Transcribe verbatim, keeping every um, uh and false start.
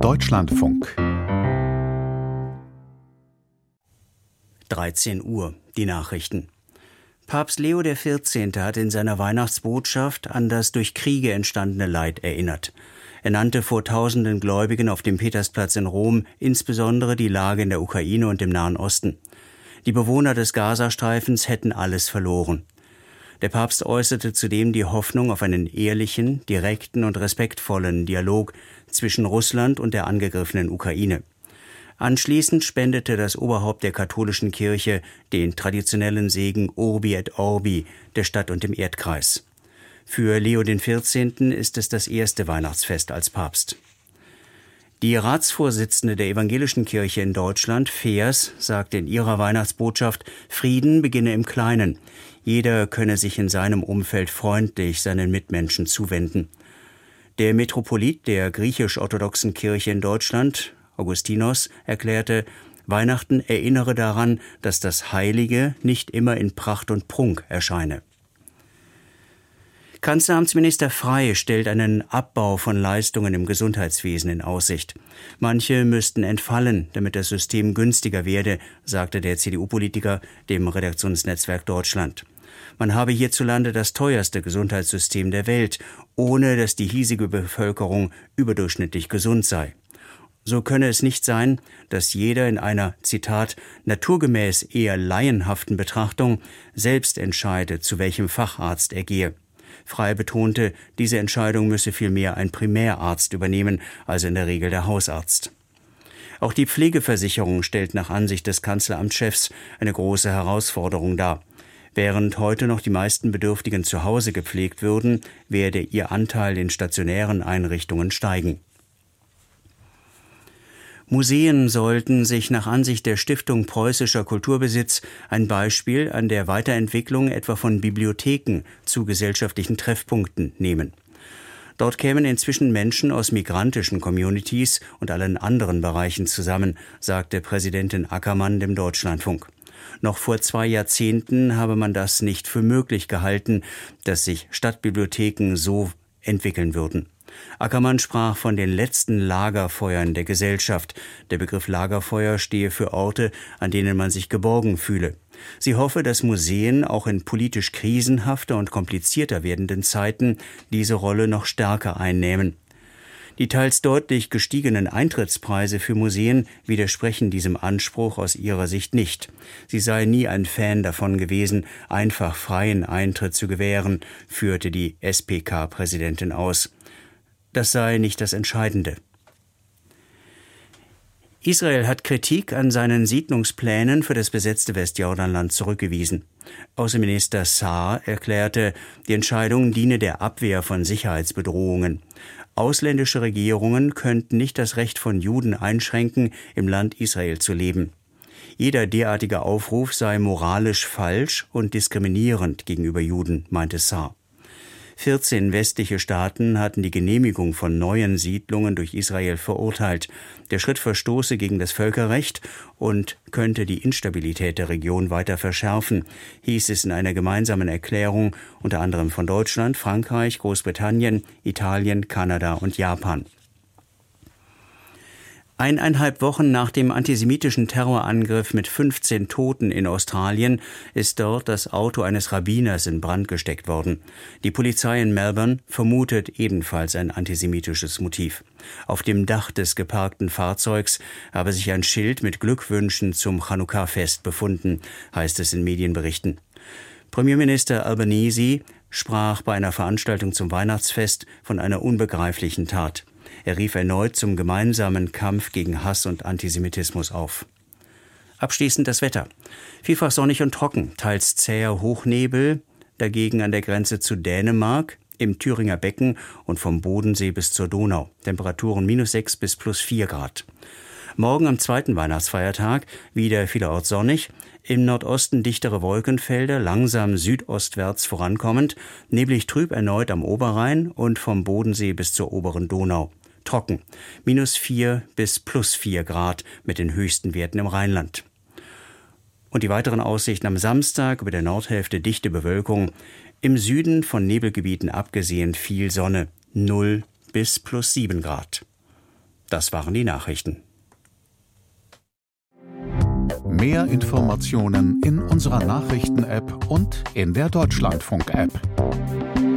Deutschlandfunk. dreizehn Uhr, die Nachrichten. Papst Leo der Vierzehnte hat in seiner Weihnachtsbotschaft an das durch Kriege entstandene Leid erinnert. Er nannte vor tausenden Gläubigen auf dem Petersplatz in Rom insbesondere die Lage in der Ukraine und im Nahen Osten. Die Bewohner des Gazastreifens hätten alles verloren. Der Papst äußerte zudem die Hoffnung auf einen ehrlichen, direkten und respektvollen Dialog zwischen Russland und der angegriffenen Ukraine. Anschließend spendete das Oberhaupt der katholischen Kirche den traditionellen Segen Urbi et Orbi der Stadt und dem Erdkreis. Für Leo den Vierzehnten ist es das erste Weihnachtsfest als Papst. Die Ratsvorsitzende der Evangelischen Kirche in Deutschland, Feers, sagte in ihrer Weihnachtsbotschaft, Frieden beginne im Kleinen. Jeder könne sich in seinem Umfeld freundlich seinen Mitmenschen zuwenden. Der Metropolit der griechisch-orthodoxen Kirche in Deutschland, Augustinos, erklärte, Weihnachten erinnere daran, dass das Heilige nicht immer in Pracht und Prunk erscheine. Kanzleramtsminister Frey stellt einen Abbau von Leistungen im Gesundheitswesen in Aussicht. Manche müssten entfallen, damit das System günstiger werde, sagte der C D U-Politiker dem Redaktionsnetzwerk Deutschland. Man habe hierzulande das teuerste Gesundheitssystem der Welt, ohne dass die hiesige Bevölkerung überdurchschnittlich gesund sei. So könne es nicht sein, dass jeder in einer, Zitat, naturgemäß eher laienhaften Betrachtung selbst entscheide, zu welchem Facharzt er gehe. Frey betonte, diese Entscheidung müsse vielmehr ein Primärarzt übernehmen, also in der Regel der Hausarzt. Auch die Pflegeversicherung stellt nach Ansicht des Kanzleramtschefs eine große Herausforderung dar. Während heute noch die meisten Bedürftigen zu Hause gepflegt würden, werde ihr Anteil in stationären Einrichtungen steigen. Museen sollten sich nach Ansicht der Stiftung Preußischer Kulturbesitz ein Beispiel an der Weiterentwicklung etwa von Bibliotheken zu gesellschaftlichen Treffpunkten nehmen. Dort kämen inzwischen Menschen aus migrantischen Communities und allen anderen Bereichen zusammen, sagte Präsidentin Ackermann dem Deutschlandfunk. Noch vor zwei Jahrzehnten habe man das nicht für möglich gehalten, dass sich Stadtbibliotheken so entwickeln würden. Ackermann sprach von den letzten Lagerfeuern der Gesellschaft. Der Begriff Lagerfeuer stehe für Orte, an denen man sich geborgen fühle. Sie hoffe, dass Museen auch in politisch krisenhafter und komplizierter werdenden Zeiten diese Rolle noch stärker einnehmen. Die teils deutlich gestiegenen Eintrittspreise für Museen widersprechen diesem Anspruch aus ihrer Sicht nicht. Sie sei nie ein Fan davon gewesen, einfach freien Eintritt zu gewähren, führte die S P K-Präsidentin aus. Das sei nicht das Entscheidende. Israel hat Kritik an seinen Siedlungsplänen für das besetzte Westjordanland zurückgewiesen. Außenminister Saar erklärte, die Entscheidung diene der Abwehr von Sicherheitsbedrohungen. Ausländische Regierungen könnten nicht das Recht von Juden einschränken, im Land Israel zu leben. Jeder derartige Aufruf sei moralisch falsch und diskriminierend gegenüber Juden, meinte Saar. vierzehn westliche Staaten hatten die Genehmigung von neuen Siedlungen durch Israel verurteilt. Der Schritt verstoße gegen das Völkerrecht und könnte die Instabilität der Region weiter verschärfen, hieß es in einer gemeinsamen Erklärung unter anderem von Deutschland, Frankreich, Großbritannien, Italien, Kanada und Japan. Eineinhalb Wochen nach dem antisemitischen Terrorangriff mit fünfzehn Toten in Australien ist dort das Auto eines Rabbiners in Brand gesteckt worden. Die Polizei in Melbourne vermutet ebenfalls ein antisemitisches Motiv. Auf dem Dach des geparkten Fahrzeugs habe sich ein Schild mit Glückwünschen zum Chanukka-Fest befunden, heißt es in Medienberichten. Premierminister Albanese sprach bei einer Veranstaltung zum Weihnachtsfest von einer unbegreiflichen Tat. Er rief erneut zum gemeinsamen Kampf gegen Hass und Antisemitismus auf. Abschließend das Wetter. Vielfach sonnig und trocken, teils zäher Hochnebel, dagegen an der Grenze zu Dänemark, im Thüringer Becken und vom Bodensee bis zur Donau. Temperaturen minus sechs bis plus vier Grad. Morgen am zweiten Weihnachtsfeiertag wieder vielerorts sonnig, im Nordosten dichtere Wolkenfelder, langsam südostwärts vorankommend, neblig trüb erneut am Oberrhein und vom Bodensee bis zur oberen Donau. Trocken, minus vier bis plus vier Grad mit den höchsten Werten im Rheinland. Und die weiteren Aussichten am Samstag über der Nordhälfte dichte Bewölkung, im Süden von Nebelgebieten abgesehen viel Sonne, null bis plus sieben Grad. Das waren die Nachrichten. Mehr Informationen in unserer Nachrichten-App und in der Deutschlandfunk-App.